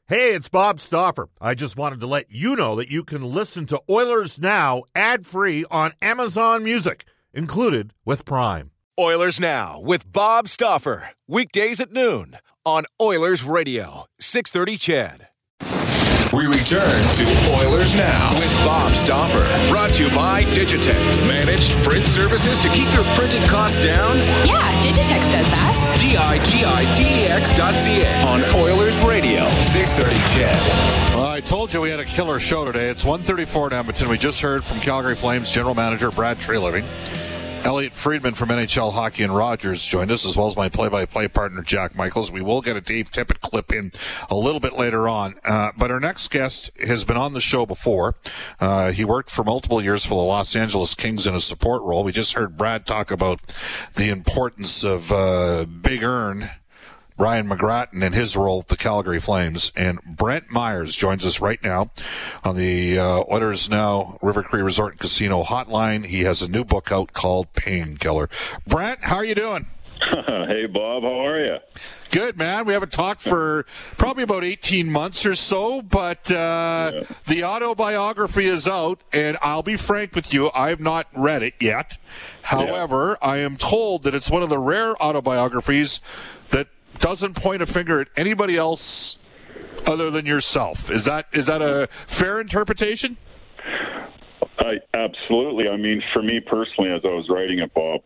Hey, it's Bob Stauffer. I just wanted to let you know that you can listen to Oilers Now ad-free on Amazon Music, included with Prime. Oilers Now with Bob Stauffer. Weekdays at noon on Oilers Radio, 630 CHED. We return to Oilers Now with Bob Stauffer. Brought to you by Digitex. Managed print services to keep your printing costs down? Yeah, Digitex does that. Digitex.ca on Oilers Radio, 630 CHED. Well, I told you we had a killer show today. It's 1:34 in Edmonton. We just heard from Calgary Flames General Manager Brad Treliving. Elliot Friedman from NHL Hockey and Rogers joined us, as well as my play-by-play partner, Jack Michaels. We will get a Dave Tippett clip in a little bit later on. But our next guest has been on the show before. He worked for multiple years for the Los Angeles Kings in a support role. We just heard Brad talk about the importance of Big Earn, Ryan McGrattan, and his role with the Calgary Flames. And Brent Myers joins us right now on the Oilers Now River Cree Resort and Casino hotline. He has a new book out called Painkiller. Brent, how are you doing? Hey, Bob. How are you? Good, man. We haven't talked for probably about 18 months or so, but the autobiography is out, and I'll be frank with you, I've not read it yet. However, I am told that it's one of the rare autobiographies that doesn't point a finger at anybody else other than yourself. Is that a fair interpretation? Absolutely. I mean, for me personally, as I was writing it, Bob,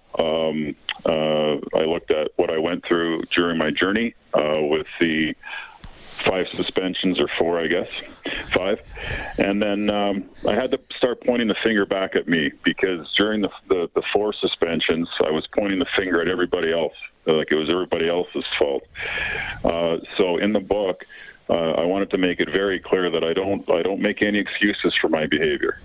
I looked at what I went through during my journey with the 5 suspensions, or 4, I guess, 5. And then I had to start pointing the finger back at me, because during the 4 suspensions, I was pointing the finger at everybody else, like it was everybody else's fault. So in the book, I wanted to make it very clear that I don't make any excuses for my behavior.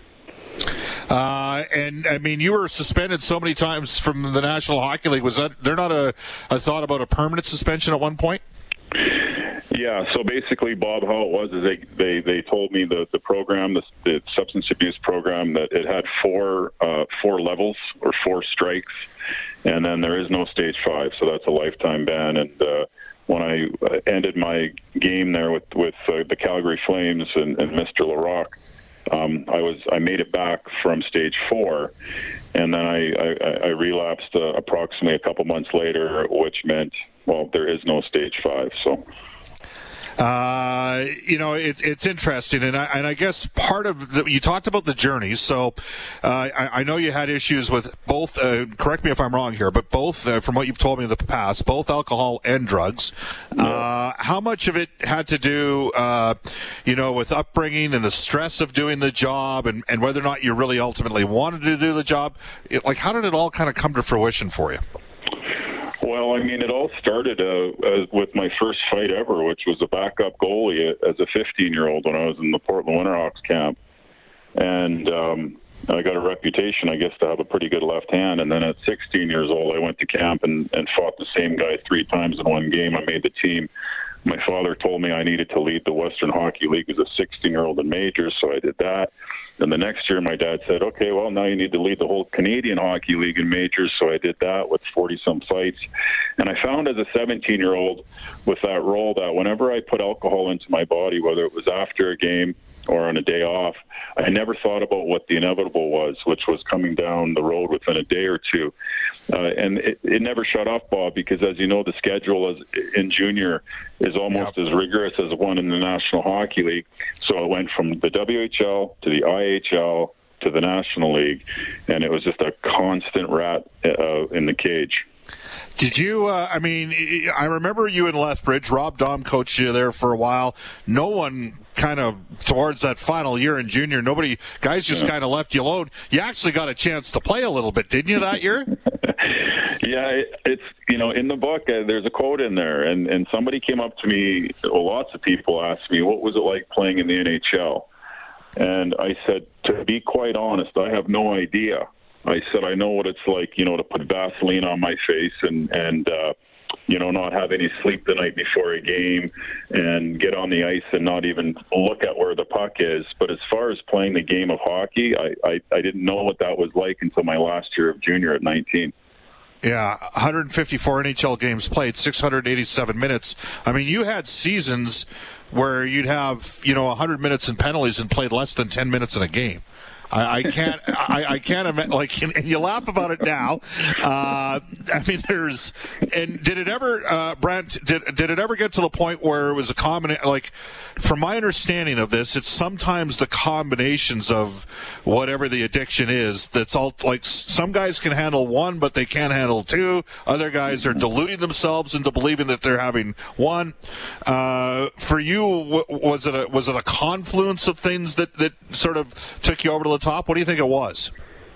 And I mean, you were suspended so many times from the National Hockey League. Was there not a thought about a permanent suspension at one point? Yeah, so basically, Bob, how it was is they told me the program, the substance abuse program, that it had 4 levels or 4 strikes, and then there is no stage 5, so that's a lifetime ban. And when I ended my game there with the Calgary Flames and Mr. Larocque, I made it back from stage 4, and then I relapsed approximately a couple months later, which meant, well, there is no stage 5. So. It's interesting, and I guess part of you talked about the journey. So I know you had issues with both. Correct me if I'm wrong here, but both, from what you've told me in the past, both alcohol and drugs. Yeah. How much of it had to do, with upbringing and the stress of doing the job, and whether or not you really ultimately wanted to do the job? How did it all kind of come to fruition for you? Well, I mean, it all started with my first fight ever, which was a backup goalie as a 15-year-old when I was in the Portland Winterhawks camp. And I got a reputation, I guess, to have a pretty good left hand. And then at 16 years old, I went to camp and fought the same guy 3 times in one game. I made the team. My father told me I needed to lead the Western Hockey League as a 16-year-old in majors, so I did that. And the next year, my dad said, okay, well, now you need to lead the whole Canadian Hockey League in majors, so I did that with 40-some fights. And I found as a 17-year-old with that role that whenever I put alcohol into my body, whether it was after a game or on a day off, I never thought about what the inevitable was, which was coming down the road within a day or two. And it never shut off, Bob, because as you know, the schedule in junior is almost as rigorous as one in the National Hockey League. So it went from the WHL to the IHL to the National League, and it was just a constant rat in the cage. Did you, I remember you in Lethbridge. Rob Dahm coached you there for a while. No one kind of, towards that final year in junior, guys just kind of left you alone. You actually got a chance to play a little bit, didn't you, that year? Yeah, it's, in the book, there's a quote in there, and somebody came up to me, lots of people asked me, what was it like playing in the NHL? And I said, to be quite honest, I have no idea. I said, I know what it's like, to put Vaseline on my face and not have any sleep the night before a game and get on the ice and not even look at where the puck is. But as far as playing the game of hockey, I didn't know what that was like until my last year of junior at 19. Yeah, 154 NHL games played, 687 minutes. I mean, you had seasons where you'd have, 100 minutes in penalties and played less than 10 minutes in a game. I can't imagine, and you laugh about it now. Did it ever, Brent, did it ever get to the point where it was a combination, from my understanding of this, it's sometimes the combinations of whatever the addiction is that's all, some guys can handle one, but they can't handle two. Other guys are deluding themselves into believing that they're having one. For you, was it a confluence of things that sort of took you over to the top? What do you think it was?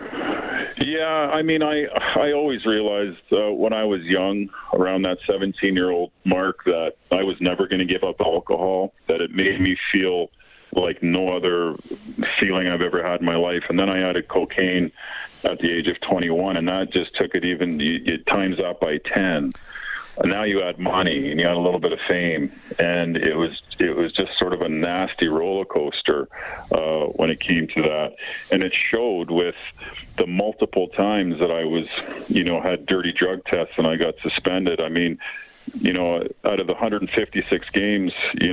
Yeah, I mean, I always realized when I was young, around that 17-year-old mark, that I was never going to give up alcohol, that it made me feel like no other feeling I've ever had in my life. And then I added cocaine at the age of 21, and that just took it it times up by 10. And now you add money and you add a little bit of fame, and it was just sort of a nasty roller coaster when it came to that. And it showed with the multiple times that I was, had dirty drug tests and I got suspended. I mean, out of the 156 games,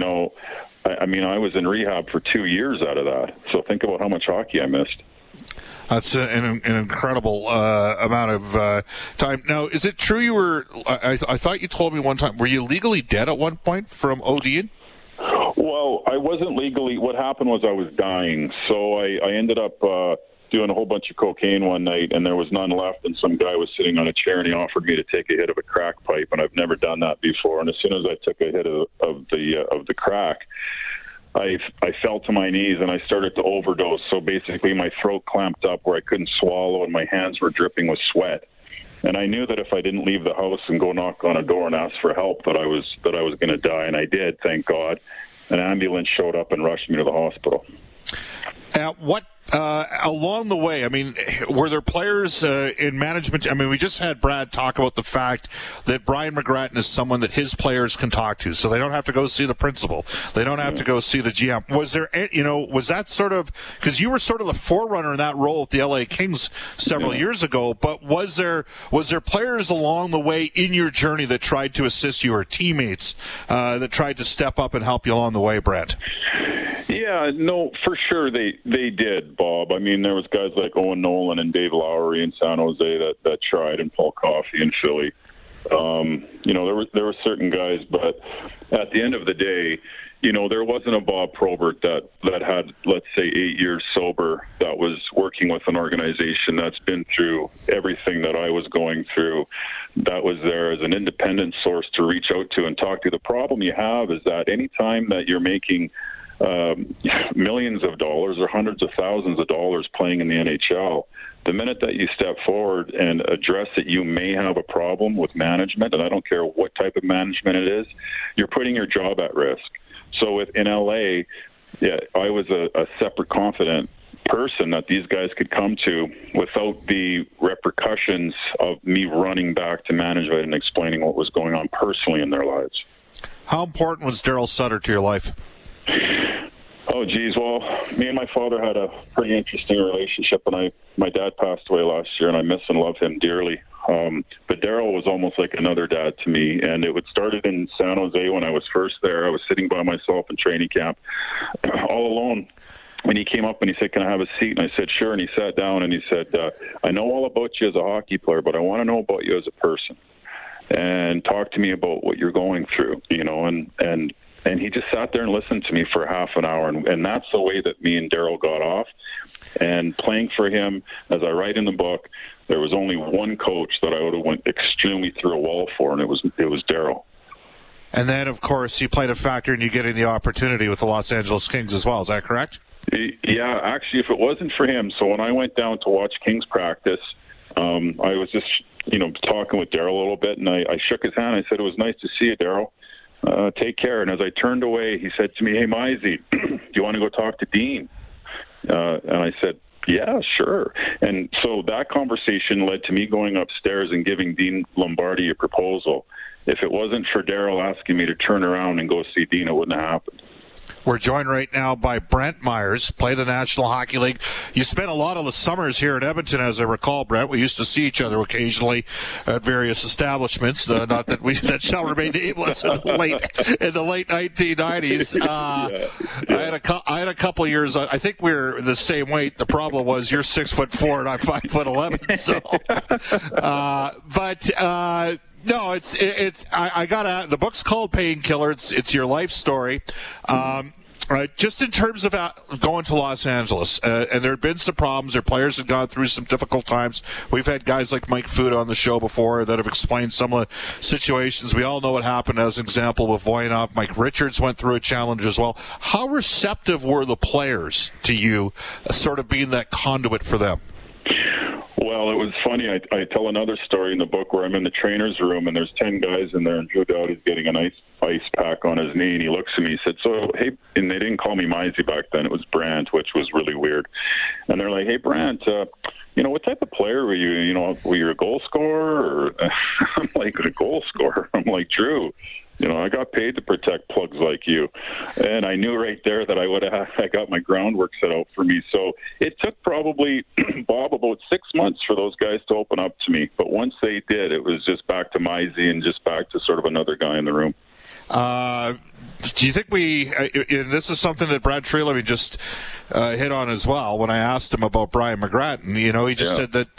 I was in rehab for 2 years out of that. So think about how much hockey I missed. That's an incredible amount of time. Now, is it true you were, I thought you told me one time, were you legally dead at one point from ODing? Well, I wasn't legally. What happened was I was dying. So I ended up doing a whole bunch of cocaine one night, and there was none left, and some guy was sitting on a chair, and he offered me to take a hit of a crack pipe, and I've never done that before. And as soon as I took a hit of the crack, I fell to my knees and I started to overdose. So basically my throat clamped up where I couldn't swallow and my hands were dripping with sweat. And I knew that if I didn't leave the house and go knock on a door and ask for help, that I was going to die. And I did, thank God. An ambulance showed up and rushed me to the hospital. Along the way, I mean, were there players in management? I mean, we just had Brad talk about the fact that Brian McGrattan is someone that his players can talk to, so they don't have to go see the principal. They don't have to go see the GM. Was there, was that sort of, because you were sort of the forerunner in that role at the LA Kings several years ago, but was there players along the way in your journey that tried to assist you, or teammates that tried to step up and help you along the way, Brad? Yeah, no, for sure they did, Bob. I mean, there was guys like Owen Nolan and Dave Lowry in San Jose that tried, and Paul Coffey in Philly. There were certain guys, but at the end of the day, there wasn't a Bob Probert that had, let's say, 8 years sober, that was working with an organization that's been through everything that I was going through, that was there as an independent source to reach out to and talk to. The problem you have is that anytime that you're making millions of dollars or hundreds of thousands of dollars playing in the NHL, the minute that you step forward and address that you may have a problem with management, and I don't care what type of management it is, you're putting your job at risk. So in LA, I was a separate, confident person that these guys could come to without the repercussions of me running back to management and explaining what was going on personally in their lives. How important was Daryl Sutter to your life? Oh, geez. Well, me and my father had a pretty interesting relationship, and my dad passed away last year, and I miss and love him dearly. But Daryl was almost like another dad to me, and it started in San Jose when I was first there. I was sitting by myself in training camp, all alone, when he came up and he said, "Can I have a seat?" And I said, "Sure." And he sat down and he said, "I know all about you as a hockey player, but I want to know about you as a person, and talk to me about what you're going through." And he just sat there and listened to me for half an hour. And that's the way that me and Daryl got off. And playing for him, as I write in the book, there was only one coach that I would have went extremely through a wall for, and it was Daryl. And then, of course, he played a factor in you getting the opportunity with the Los Angeles Kings as well. Is that correct? Yeah, actually, if it wasn't for him, so when I went down to watch Kings practice, I was just, talking with Daryl a little bit, and I shook his hand. I said, "It was nice to see you, Daryl. Take care." And as I turned away, he said to me, "Hey, Mizey, do you want to go talk to Dean?" And I said, "Yeah, sure." And so that conversation led to me going upstairs and giving Dean Lombardi a proposal. If it wasn't for Daryl asking me to turn around and go see Dean, it wouldn't have happened. We're joined right now by Brent Myers, played the National Hockey League. You spent a lot of the summers here in Edmonton, as I recall, Brent. We used to see each other occasionally at various establishments. Not that that shall remain nameless in the late 1990s. I had a couple of years. I think we're the same weight. The problem was you're 6'4" and I'm 5'11". So, no, I gotta. The book's called Painkiller. It's your life story. Just in terms of going to Los Angeles, and there have been some problems. Our players have gone through some difficult times. We've had guys like Mike Fuda on the show before that have explained some of the situations. We all know what happened as an example with Voynov. Mike Richards went through a challenge as well. How receptive were the players to you, sort of being that conduit for them? Well, it was funny. I tell another story in the book where I'm in the trainer's room and there's 10 guys in there and Drew Doughty's getting an ice pack on his knee and he looks at me and said, so, hey, and they didn't call me Mizey back then. It was Brandt, which was really weird. And they're like, hey, Brandt, what type of player were you? Were you a goal scorer? Or I'm like, a goal scorer? I'm like, Drew, I got paid to protect plugs like you. And I knew right there that I got my groundwork set out for me. So it took probably, Bob, about 6 months for those guys to open up to me. But once they did, it was just back to Mizey and just back to sort of another guy in the room. Do you think and this is something that Brad Treliving just hit on as well when I asked him about Brian McGrattan, he just said that,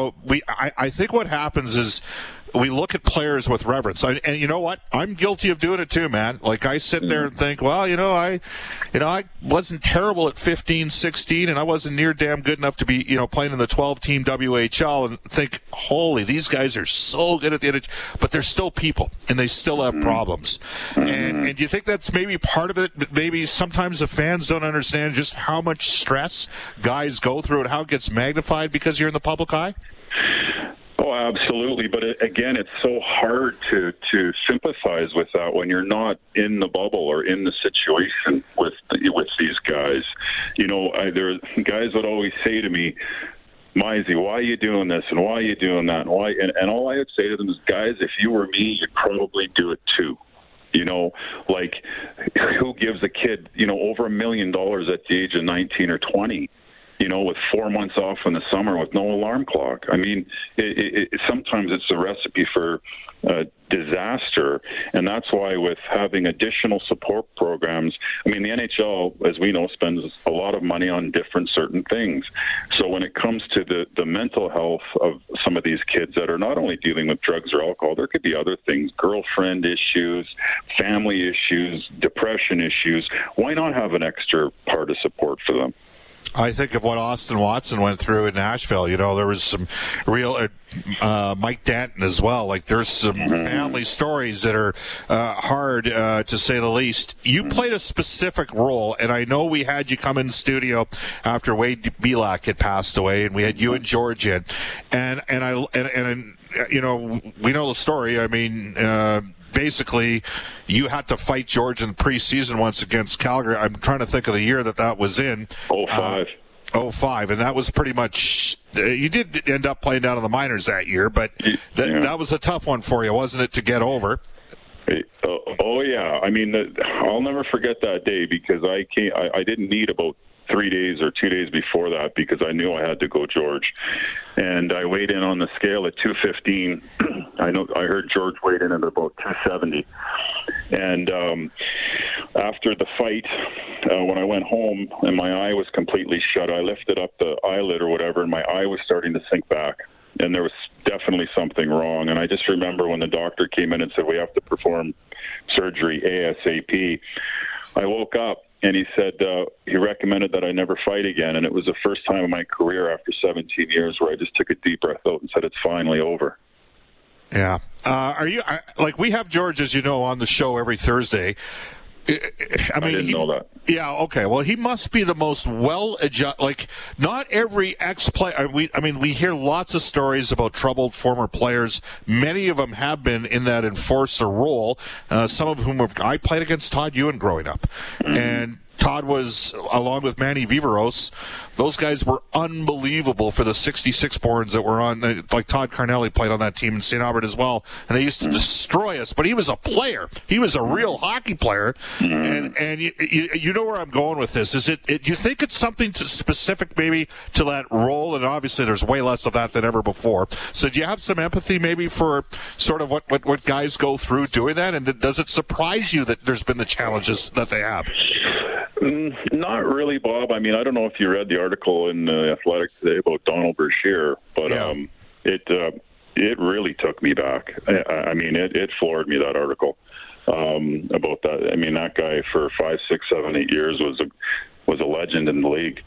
I think what happens is we look at players with reverence. And you know what? I'm guilty of doing it too, man. Like I sit there and think, well, I wasn't terrible at 15, 16, and I wasn't near damn good enough to be, playing in the 12-team WHL and think, holy, these guys are so good at the NHL, but they're still people and they still have problems. And do you think that's maybe part of it? Maybe sometimes the fans don't understand just how much stress guys go through and how it gets magnified because you're in the public eye? Oh, absolutely. But again, it's so hard to sympathize with that when you're not in the bubble or in the situation with these guys. There guys would always say to me, Mizey, why are you doing this and why are you doing that? And why? And all I would say to them is, guys, if you were me, you'd probably do it too. Like who gives a kid, over $1 million at the age of 19 or 20? With 4 months off in the summer with no alarm clock. I mean, sometimes it's a recipe for disaster, and that's why with having additional support programs, the NHL, as we know, spends a lot of money on certain things. So when it comes to the mental health of some of these kids that are not only dealing with drugs or alcohol, there could be other things, girlfriend issues, family issues, depression issues. Why not have an extra part of support for them? I think of what Austin Watson went through in Nashville. There was some real Mike Danton as well. Like there's some family stories that are hard to say the least. You played a specific role, and I know we had you come in studio after Wade Belak had passed away, and we had you and George in, and we know the story. Basically, you had to fight George in preseason once against Calgary. I'm trying to think of the year that was in. 05. 05, and that was pretty much. You did end up playing down in the minors that year, but that was a tough one for you, wasn't it, to get over? Oh yeah. I'll never forget that day because I didn't need about 3 days or 2 days before that because I knew I had to go George. And I weighed in on the scale at 215. I heard George weighed in at about 270. And after the fight, when I went home and my eye was completely shut, I lifted up the eyelid or whatever, and my eye was starting to sink back. And there was definitely something wrong. And I just remember when the doctor came in and said, we have to perform surgery ASAP. I woke up and he said he recommended that I never fight again. And it was the first time in my career after 17 years where I just took a deep breath out and said, it's finally over. Yeah. Are you we have George, as you know, on the show every Thursday. I didn't know that. Yeah, okay. Well, he must be the most well-adjusted. Not every ex-player. We hear lots of stories about troubled former players. Many of them have been in that enforcer role. Some of whom I played against Todd Ewan growing up, and Todd was, along with Manny Viveros, those guys were unbelievable for the 66 borns that were on, like Todd Carnelli played on that team in St. Albert as well, and they used to destroy us, but he was a player. He was a real hockey player, and you know where I'm going with this. Is it do you think it's something specific maybe to that role? And obviously there's way less of that than ever before. So do you have some empathy maybe for sort of what guys go through doing that? And does it surprise you that there's been the challenges that they have? Not really, Bob. I mean, I don't know if you read the article in Athletic today about Donald Brashear, but it really took me back. I mean, it floored me, that article about that. I mean, that guy for 5, 6, 7, 8 years was a legend in the league.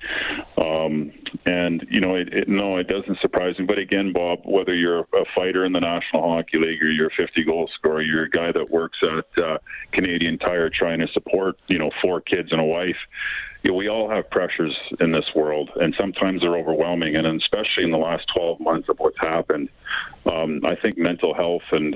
And, you know, it doesn't surprise me. But again, Bob, whether you're a fighter in the National Hockey League or you're a 50-goal scorer, you're a guy that works at Canadian Tire trying to support, 4 kids and a wife, we all have pressures in this world, and sometimes they're overwhelming. And especially in the last 12 months of what's happened, I think mental health and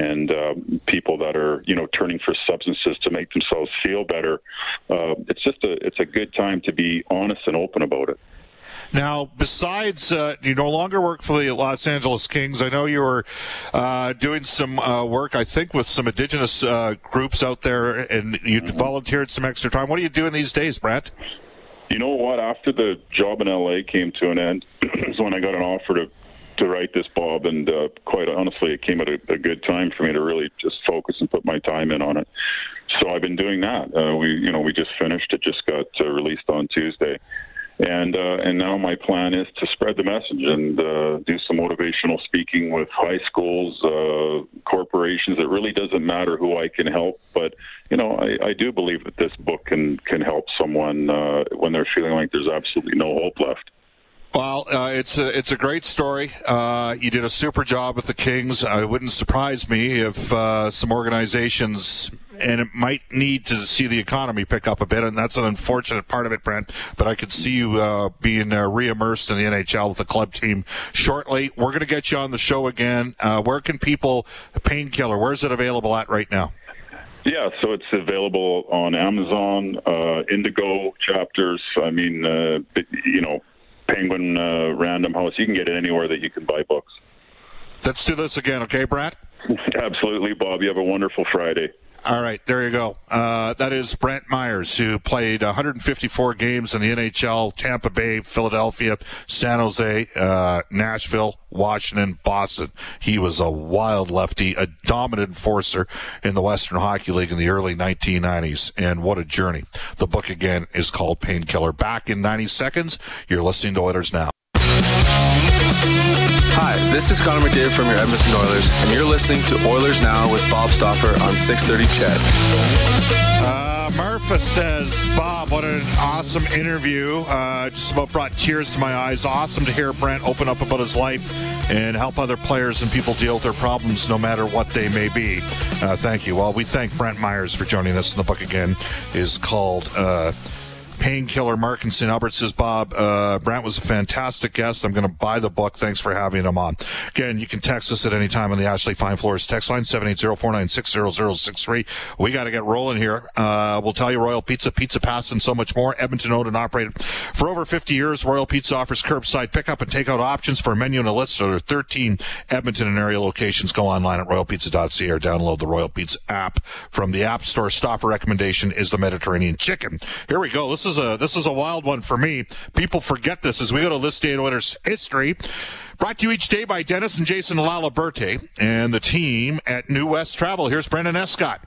people that are, turning for substances to make themselves feel better, it's a good time to be honest and open about it. Now, besides, you no longer work for the Los Angeles Kings. I know you were doing some work, I think, with some Indigenous groups out there, and you volunteered some extra time. What are you doing these days, Brent? You know what? After the job in L.A. came to an end, is when I got an offer to write this, Bob, and quite honestly, it came at a good time for me to really just focus and put my time in on it. So I've been doing that. We just finished. It just got released on Tuesday. And now my plan is to spread the message and do some motivational speaking with high schools, corporations. It really doesn't matter who I can help, but I do believe that this book can help someone when they're feeling like there's absolutely no hope left. Well, it's a great story. You did a super job with the Kings. It wouldn't surprise me if some organizations, and it might need to see the economy pick up a bit, and that's an unfortunate part of it, Brent, but I could see you being re-immersed in the NHL with the club team shortly. We're going to get you on the show again. Where can people, Painkiller, where's it available at right now? Yeah, so it's available on Amazon, Indigo chapters. I mean, Penguin, Random House. You can get it anywhere that you can buy books. Let's do this again, okay, Brent? Absolutely, Bob. You have a wonderful Friday. All right, there you go. That is Brent Myers, who played 154 games in the NHL, Tampa Bay, Philadelphia, San Jose, Nashville, Washington, Boston. He was a wild lefty, a dominant enforcer in the Western Hockey League in the early 1990s, and what a journey. The book, again, is called Painkiller. Back in 90 seconds, you're listening to Oilers Now. Hi, this is Connor McDavid from your Edmonton Oilers, and you're listening to Oilers Now with Bob Stauffer on 630 CHED. Murpha says, Bob, what an awesome interview. Just about brought tears to my eyes. Awesome to hear Brent open up about his life and help other players and people deal with their problems no matter what they may be. Thank you. Well, we thank Brent Myers for joining us. And the book, again, is called Painkiller. Mark in St. Albert says, Bob, Brent was a fantastic guest. I'm going to buy the book. Thanks for having him on. Again, you can text us at any time on the Ashley Fine Floors text line, 780-496-0063. We got to get rolling here. We'll tell you Royal Pizza, Pizza Pass, and so much more. Edmonton owned and operated for over 50 years. Royal Pizza offers curbside pickup and takeout options for a menu and a list. There are 13 Edmonton and area locations. Go online at royalpizza.ca or download the Royal Pizza app from the App Store. Stauffer recommendation is the Mediterranean chicken. Here we go. This is a wild one for me. People forget this as we go to this day in Oilers history. Brought to you each day by Dennis and Jason Laliberte and the team at New West Travel. Here's Brendan Escott.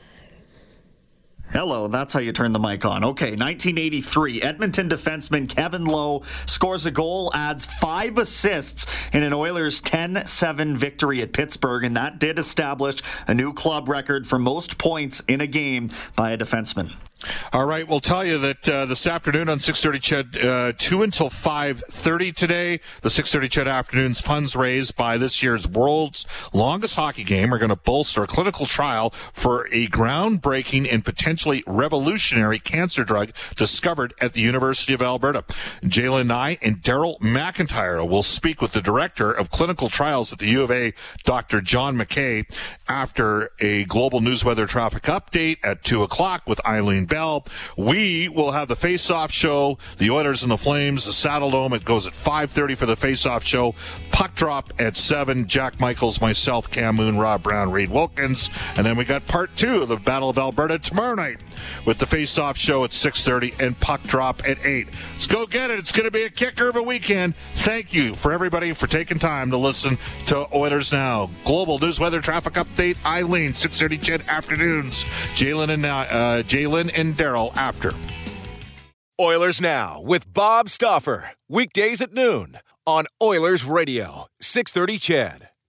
Hello, that's how you turn the mic on. Okay, 1983, Edmonton defenseman Kevin Lowe scores a goal, adds 5 assists in an Oilers 10-7 victory at Pittsburgh, and that did establish a new club record for most points in a game by a defenseman. All right, we'll tell you that this afternoon on 630 CHED, 2 until 5:30 today, the 630 CHED Afternoons funds raised by this year's world's longest hockey game are going to bolster a clinical trial for a groundbreaking and potentially revolutionary cancer drug discovered at the University of Alberta. Jalen Nye and Daryl McIntyre will speak with the director of clinical trials at the U of A, Dr. John McKay, after a global news weather traffic update at 2 o'clock with Eileen and Bell. We will have the face-off show, the Oilers and the Flames, the Saddle Dome. It goes at 5:30 for the face-off show. Puck drop at 7. Jack Michaels, myself, Cam Moon, Rob Brown, Reed Wilkins. And then we got part 2 of the Battle of Alberta tomorrow night with the face-off show at 6:30 and puck drop at 8. Let's go get it. It's going to be a kicker of a weekend. Thank you for everybody for taking time to listen to Oilers Now. Global news, weather, traffic update. Eileen, 6:30 CHED afternoons. Jalen and Daryl after. Oilers Now with Bob Stauffer. Weekdays at noon on Oilers Radio, 630 CHED.